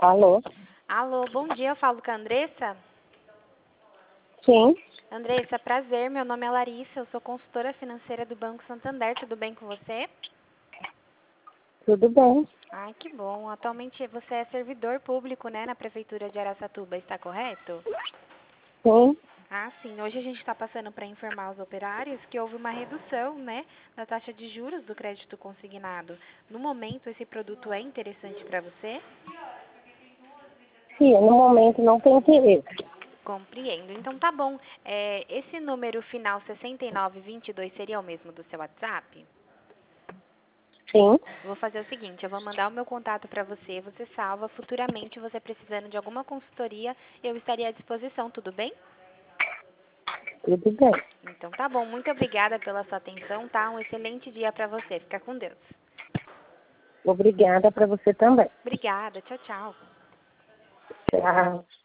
Alô? Alô, bom dia, eu falo com a Andressa. Sim, Andressa, prazer, meu nome é Larissa, eu sou consultora financeira do Banco Santander, tudo bem com você? tudo bem. Ai, que bom. Atualmente você é servidor público, né, na Prefeitura de Araçatuba, está correto? Sim, Ah, sim. Hoje a gente está passando para informar os operários que houve uma redução, né, da taxa de juros do crédito consignado. No momento, esse produto é interessante para você? sim, no momento não tem interesse. Compreendo. Então tá bom. Esse número final 6922 seria o mesmo do seu WhatsApp? Sim, Vou fazer o seguinte, eu vou mandar o meu contato para você, você salva. Futuramente, você precisando de alguma consultoria, eu estaria à disposição, tudo bem? tudo bem. Então tá bom. Muito obrigada pela sua atenção, tá? Um excelente dia para você. Fica com Deus. Obrigada para você também. Obrigada. Tchau, tchau. Tchau.